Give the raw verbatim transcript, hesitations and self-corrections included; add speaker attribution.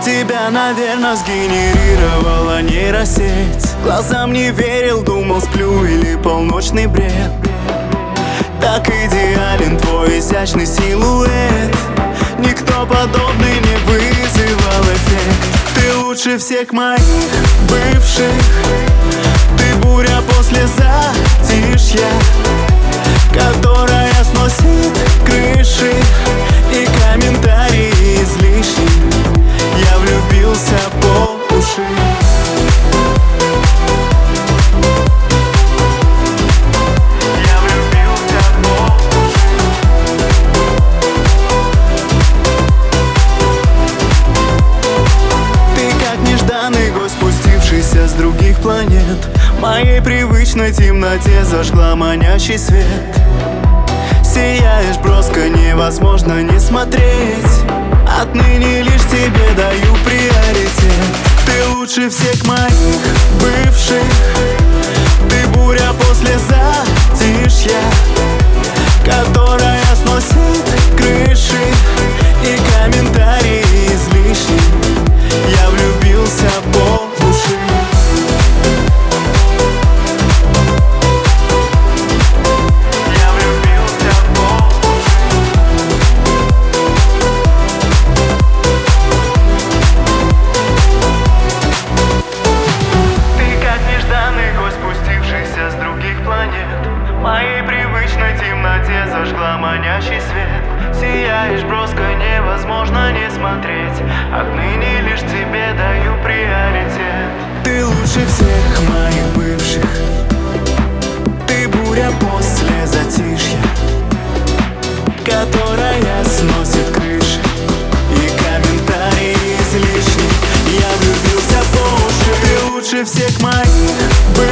Speaker 1: Тебя, наверное, сгенерировала нейросеть. Глазам не верил, думал, сплю или полночный бред. Так идеален твой изящный силуэт. Никто подобный не вызывал эффект. Ты лучше всех моих бывших. Ты буря после затишья, которая сносит крыши и комментарии излишни. Я влюбился по уши. Я влюбился по уши. Ты как нежданный гость, спустившийся с других планет. В моей привычной темноте зажгла манящий свет. Сияешь броско, невозможно не смотреть. Отныне лишь тебе даю приоритет. Ты лучше всех моих бывших. Ты буря после затишья, которая сносит крыши и комментарии излишни. Я влюбился по уши. В моей привычной темноте зажгла манящий свет. Сияешь броско, невозможно не смотреть. Отныне лишь тебе даю приоритет. Ты лучше всех моих бывших. Ты буря после затишья, которая сносит крыши и комментарии излишни. Я влюбился по уши. Ты лучше всех моих бывших.